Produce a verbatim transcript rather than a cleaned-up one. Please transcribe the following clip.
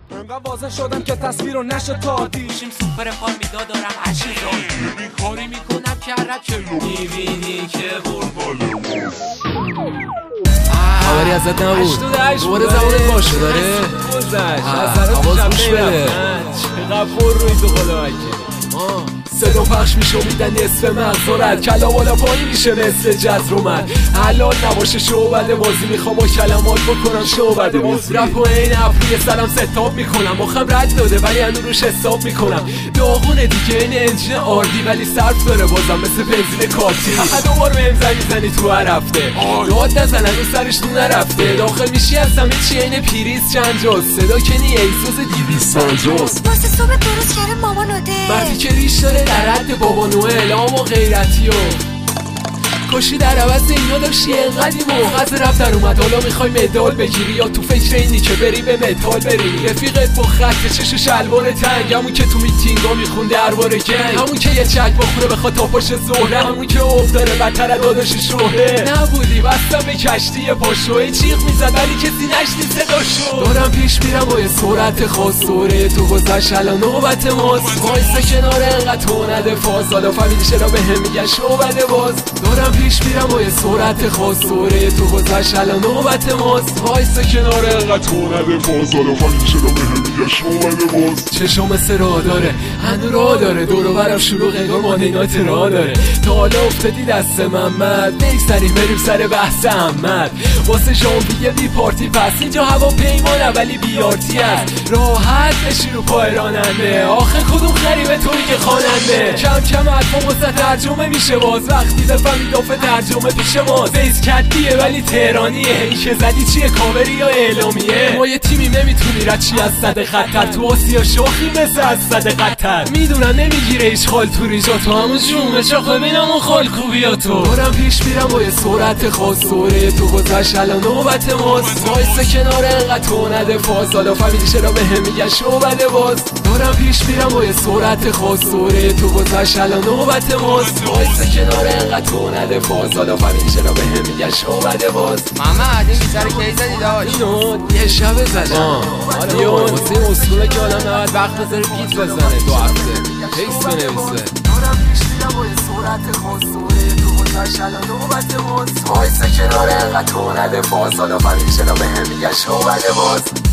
انقدر واضح شدم که تصویر رو نشه تادی شیم سوپر پار میدا دارم هشی زاد بیکاری میکنم که عرب چلو میبینی که قرباله خبری ازت نبود دوباره زبانت باشه داره حواظ گوش بده چقدر پر روی تو خدا وکیلی صدا پخش میشه و میدن نصف مغزارت کلا بالا پایی میشه مثل جز رو من حلال نباشه شعبده بازی میخوام با کلمات بکنم شعبده باز رپ و این افروی سرم ستاب میکنم مخم رد داده ولی هنو روش حساب میکنم داغونه دیگه این انجین آردی ولی صرف داره بازم مثل بنزین کاتی دوبار بهم زنی زنی تو هر هفته داد نزن هنو سرش تو نرفته داخل میشی از همه چی این پیریز چند جاست صدا کنی ایسوز دیویس پنجاست واسه صبح درست کرده ماما نوده مردی که ریش داره در حد بابا نوئل اما غیرتی و کشی در عوض اینا داشتی اینقدی موقع رفت در اومد حالا میخوای مدال بگیری یا تو فکر اینی که بری به متال بری رفیقت با خط چش و شلوار تنگ همون که تو میتینگا میخون درباره گنگ همون که یه چک بخوره بخواد تا پاش زهره همون که افتاره بدتر از داداش شهره نبودی بستم به کشتی پاشوی چیغ میزد ولی کسی نشنید صداشو دارم پیش میرم با یه سرعت خاص دوره تو گذشت الان نوبت ماست وایسا کنار انقدر تو نده فاز حالا فهمیدی چرا بهم میگن شعبده باز دارم پیش میرم با یه سرعت خاص دوره تو گذشت الان نوبت ماست وایسا کنار انقدر تو نده فاز حالا فهمیدی چرا بهم میگن شعبده باز چشم مثل راه داره هنو راه داره دور و برم شروع انگار مانینات راه داره تا حالا افتادی دست محمد بگذاریم بریم سر بحث احمد واسه ژانویه بی پارتی پس اینجا هوا پیمانه ولی بیارتی هست راحت بشی رو پای راننده آخه کدوم غریبه توی که خواننده کم کم حرفا واسه ترجمه میشه باز وقتی بفهمی دافه ترجمه پیش ماست بیس کدیه ولی تهرانیه این که زدی چیه کاوری یا اعلامیه ما یه تیمی نمیتونی رد چی از صد خطر تو آسیا شاخی مثل از صد قطر میدونن نمیگیره ایش خال تو ریجا تو همون جومه چاخه بینم و خال خوبیا تو دارم پیش میرم با یه سرعت خاص دوره تو گذشت الان نوبت ماست وایسا کنار انقدر تو نده فاز حالا فهمیدی چرا بهم میگن شعبده باز دارم پیش میرم با یه سرعت خاص دوره تو گذشت الان نوبت ماست وایسا کنار انقدر تو نده فاز حالا فهمیدی چرا بهم میگن شعبده باز محمد این بیچاره کی زدی داشت اینو یه شب زدم یه واسه این اصوله که آدم نباید وقت بذاره بیت بزنه دو هفته تکست بنویسه دارم پیش میرم با یه سرعت خاص دوره تو گذشت الان نوبت ماست وایسا کنار انقدر تو نده فاز حالا فهمیدی چرا بهم میگن شعبده باز